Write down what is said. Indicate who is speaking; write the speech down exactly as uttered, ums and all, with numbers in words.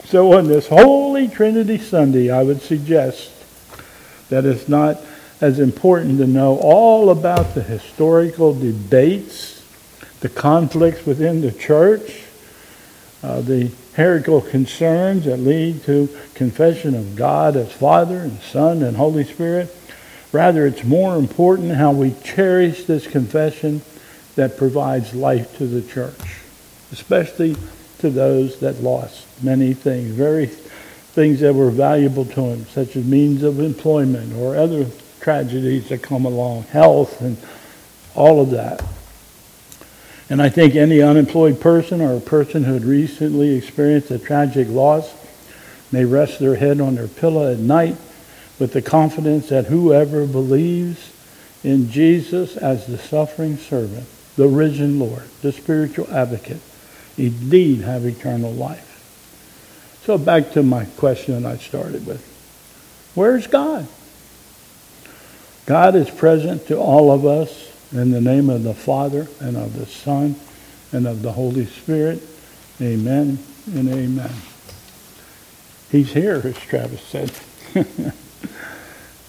Speaker 1: So on this Holy Trinity Sunday, I would suggest that it's not as important to know all about the historical debates, the conflicts within the church, uh, the heretical concerns that lead to confession of God as Father and Son and Holy Spirit. Rather, it's more important how we cherish this confession that provides life to the church, especially to those that lost many things, very things that were valuable to them, such as means of employment or other tragedies that come along, health and all of that. And I think any unemployed person or a person who had recently experienced a tragic loss may rest their head on their pillow at night with the confidence that whoever believes in Jesus as the suffering servant, the risen Lord, the spiritual advocate, indeed have eternal life. So back to my question I started with. Where's God? God is present to all of us in the name of the Father and of the Son and of the Holy Spirit. Amen and amen. He's here, as Travis said.